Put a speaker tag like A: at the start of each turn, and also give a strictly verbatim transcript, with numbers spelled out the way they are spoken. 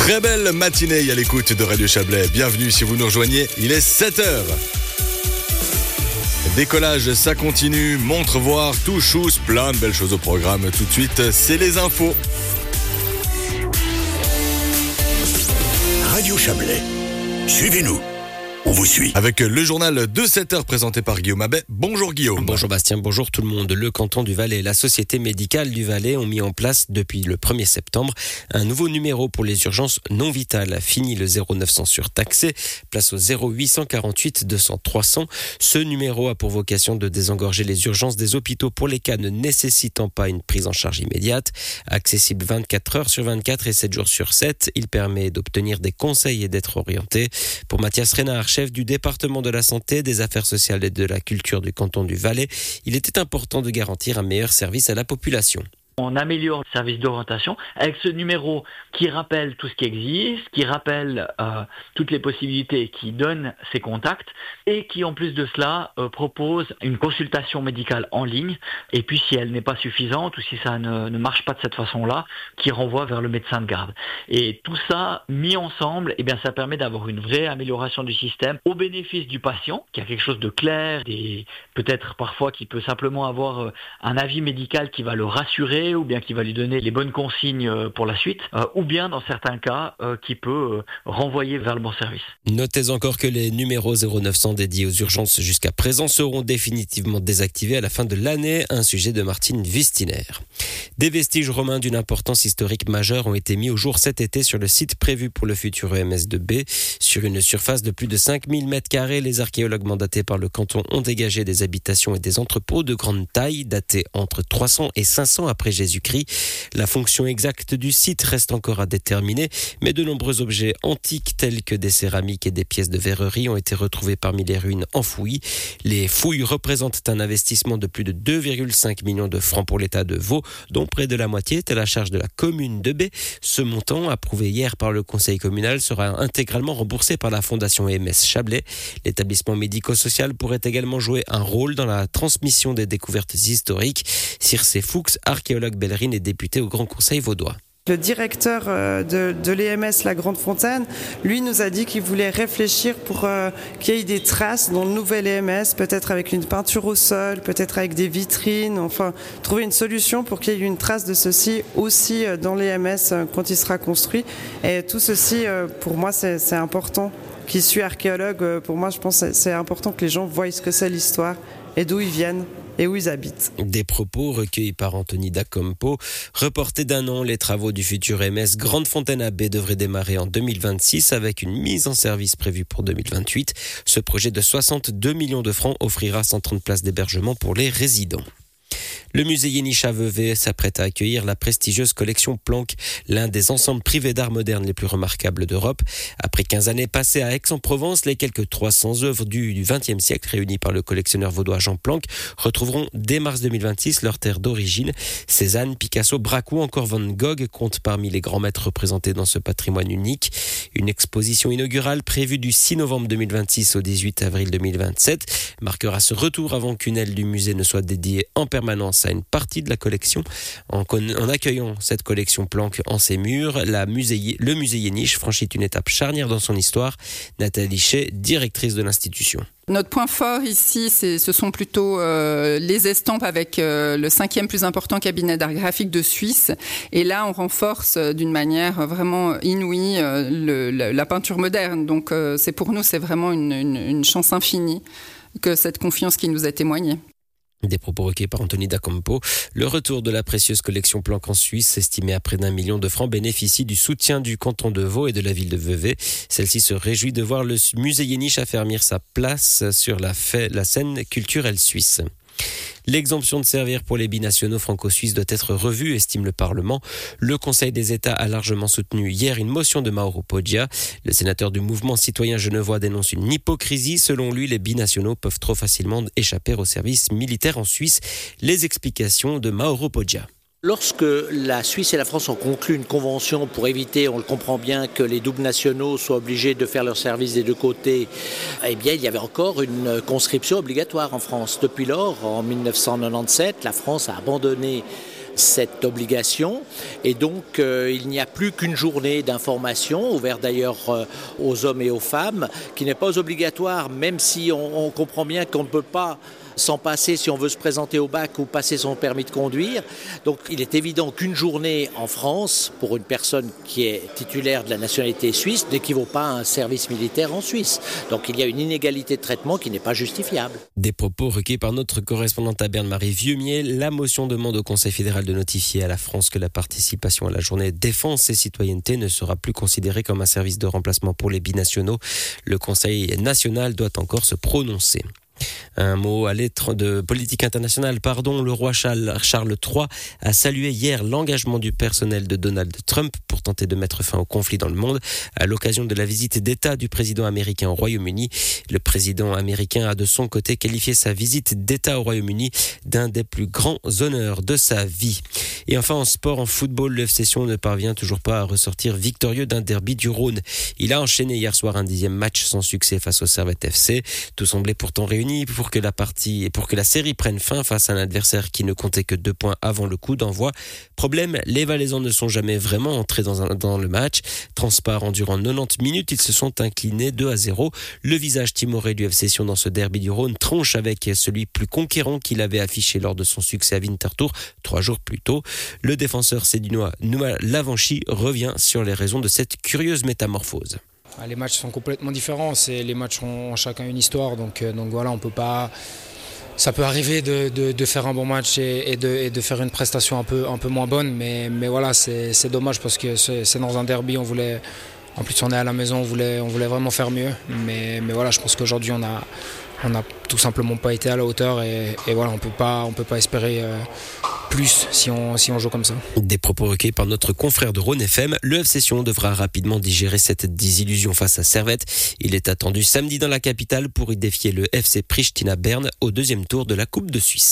A: Très belle matinée à l'écoute de Radio Chablais. Bienvenue si vous nous rejoignez, il est sept heures. Décollage, ça continue, montre voir, tout chousse, plein de belles choses au programme. Tout de suite, c'est les infos.
B: Radio Chablais, suivez-nous. On vous suit.
A: Avec le journal de sept heures présenté par Guillaume Abbé. Bonjour Guillaume.
C: Bonjour Bastien, bonjour tout le monde. Le canton du Valais et la Société médicale du Valais ont mis en place depuis le premier septembre un nouveau numéro pour les urgences non vitales. Fini le zéro neuf cents surtaxé, place au zéro huit cent quarante-huit deux cents trois cents. Ce numéro a pour vocation de désengorger les urgences des hôpitaux pour les cas ne nécessitant pas une prise en charge immédiate. Accessible vingt-quatre heures sur vingt-quatre et sept jours sur sept, il permet d'obtenir des conseils et d'être orienté. Pour Mathias Renard, chef du département de la santé, des affaires sociales et de la culture du canton du Valais, il était important de garantir un meilleur service à la population.
D: On améliore le service d'orientation avec ce numéro qui rappelle tout ce qui existe, qui rappelle euh, toutes les possibilités, qui donne ses contacts et qui en plus de cela euh, propose une consultation médicale en ligne et puis si elle n'est pas suffisante ou si ça ne, ne marche pas de cette façon-là, qui renvoie vers le médecin de garde. Et tout ça mis ensemble, eh bien, ça permet d'avoir une vraie amélioration du système au bénéfice du patient qui a quelque chose de clair et peut-être parfois qui peut simplement avoir euh, un avis médical qui va le rassurer ou bien qui va lui donner les bonnes consignes pour la suite, euh, ou bien dans certains cas euh, qui peut euh, renvoyer vers le bon service.
C: Notez encore que les numéros zéro neuf cents dédiés aux urgences jusqu'à présent seront définitivement désactivés à la fin de l'année, un sujet de Martine Vistiner. Des vestiges romains d'une importance historique majeure ont été mis au jour cet été sur le site prévu pour le futur E M S de B. Sur une surface de plus de cinq mille mètres carrés, les archéologues mandatés par le canton ont dégagé des habitations et des entrepôts de grande taille, datés entre trois cents et cinq cents après Jésus-Christ. La fonction exacte du site reste encore à déterminer, mais de nombreux objets antiques tels que des céramiques et des pièces de verrerie ont été retrouvés parmi les ruines enfouies. Les fouilles représentent un investissement de plus de deux virgule cinq millions de francs pour l'État de Vaud, dont près de la moitié est à la charge de la commune de B. Ce montant, approuvé hier par le conseil communal, sera intégralement remboursé par la fondation E M S Chablais. L'établissement médico-social pourrait également jouer un rôle dans la transmission des découvertes historiques. Circe Fuchs, archéologue Bellerine et député au Grand Conseil vaudois.
E: Le directeur de, de l'E M S La Grande Fontaine, lui nous a dit qu'il voulait réfléchir pour euh, qu'il y ait des traces dans le nouvel E M S, peut-être avec une peinture au sol, peut-être avec des vitrines, enfin trouver une solution pour qu'il y ait une trace de ceci aussi dans l'E M S quand il sera construit. Et tout ceci, euh, pour moi, c'est, c'est important. Qui suis archéologue, pour moi, je pense que c'est important que les gens voient ce que c'est l'histoire et d'où ils viennent. Et où ils habitent.
C: Des propos recueillis par Anthony Dacompo. Reportés d'un an, les travaux du futur E M S Grande Fontaine à B devraient démarrer en deux mille vingt-six avec une mise en service prévue pour deux mille vingt-huit. Ce projet de soixante-deux millions de francs offrira cent trente places d'hébergement pour les résidents. Le musée Yéniche à Vevey s'apprête à accueillir la prestigieuse collection Planck, l'un des ensembles privés d'art moderne les plus remarquables d'Europe. Après quinze années passées à Aix-en-Provence, les quelques trois cents œuvres du vingtième siècle réunies par le collectionneur vaudois Jean Planck retrouveront dès mars deux mille vingt-six leur terre d'origine. Cézanne, Picasso, Braque ou encore Van Gogh comptent parmi les grands maîtres représentés dans ce patrimoine unique. Une exposition inaugurale prévue du six novembre deux mille vingt-six au dix-huit avril deux mille vingt-sept marquera ce retour avant qu'une aile du musée ne soit dédiée en permanence à une partie de la collection. En, con- en accueillant cette collection Planck en ses murs, la musée, le musée Yéniche franchit une étape charnière dans son histoire. Nathalie Chet, directrice de l'institution.
F: Notre point fort ici, c'est, ce sont plutôt euh, les estampes avec euh, le cinquième plus important cabinet d'art graphique de Suisse. Et là, on renforce euh, d'une manière vraiment inouïe euh, le, la, la peinture moderne. Donc, euh, c'est pour nous, c'est vraiment une, une, une chance infinie que cette confiance qui nous a témoignée.
C: Des propos recueillis par Anthony Dacompo. Le retour de la précieuse collection Planck en Suisse, estimée à près d'un million de francs, bénéficie du soutien du canton de Vaud et de la ville de Vevey. Celle-ci se réjouit de voir le musée Yéniche affermir sa place sur la, fait, la scène culturelle suisse. L'exemption de servir pour les binationaux franco-suisses doit être revue, estime le Parlement. Le Conseil des États a largement soutenu hier une motion de Mauro Poggia. Le sénateur du mouvement citoyen genevois dénonce une hypocrisie. Selon lui, les binationaux peuvent trop facilement échapper au service militaire en Suisse. Les explications de Mauro Poggia.
G: Lorsque la Suisse et la France ont conclu une convention pour éviter, on le comprend bien, que les doubles nationaux soient obligés de faire leur service des deux côtés, eh bien, il y avait encore une conscription obligatoire en France. Depuis lors, en mille neuf cent quatre-vingt-dix-sept, la France a abandonné cette obligation et donc euh, il n'y a plus qu'une journée d'information, ouverte d'ailleurs euh, aux hommes et aux femmes, qui n'est pas obligatoire, même si on, on comprend bien qu'on ne peut pas s'en passer si on veut se présenter au bac ou passer son permis de conduire. Donc il est évident qu'une journée en France, pour une personne qui est titulaire de la nationalité suisse, n'équivaut pas à un service militaire en Suisse. Donc il y a une inégalité de traitement qui n'est pas justifiable.
C: Des propos recueillis par notre correspondante à Berne, Marie Vieumier. La motion demande au Conseil fédéral de notifier à la France que la participation à la journée défense et citoyenneté ne sera plus considérée comme un service de remplacement pour les binationaux. Le Conseil national doit encore se prononcer. Un mot à lettre de politique internationale, pardon. Le roi Charles, Charles trois a salué hier l'engagement du personnel de Donald Trump pour tenter de mettre fin au conflit dans le monde. À l'occasion de la visite d'État du président américain au Royaume-Uni, le président américain a de son côté qualifié sa visite d'État au Royaume-Uni d'un des plus grands honneurs de sa vie. Et enfin en sport, en football, le F C Sion ne parvient toujours pas à ressortir victorieux d'un derby du Rhône. Il a enchaîné hier soir un dixième match sans succès face au Servette F C. Tout semblait pourtant réuni pour que la partie et pour que la série prenne fin face à un adversaire qui ne comptait que deux points avant le coup d'envoi. Problème, les Valaisans ne sont jamais vraiment entrés dans, un, dans le match. Transparent durant quatre-vingt-dix minutes, ils se sont inclinés deux à zéro. Le visage timoré du F C Sion dans ce derby du Rhône tronche avec celui plus conquérant qu'il avait affiché lors de son succès à Winterthur trois jours plus tôt. Le défenseur sédinois Nouma Lavanchi revient sur les raisons de cette curieuse métamorphose.
H: Les matchs sont complètement différents, c'est, les matchs ont chacun une histoire, donc, donc voilà, on peut pas. Ça peut arriver de, de, de faire un bon match et, et, de, et de faire une prestation un peu, un peu moins bonne, mais, mais voilà, c'est, c'est dommage parce que c'est, c'est dans un derby, on voulait. En plus, on est à la maison, on voulait, on voulait vraiment faire mieux, mais, mais voilà, je pense qu'aujourd'hui, on a, on a tout simplement pas été à la hauteur et, et voilà, on peut pas, on peut pas espérer. Euh, plus si on, si on joue comme ça.
C: Des propos recueillis par notre confrère de Rhône F M. Le F C Sion devra rapidement digérer cette désillusion face à Servette. Il est attendu samedi dans la capitale pour y défier le F C Pristina Berne au deuxième tour de la Coupe de Suisse.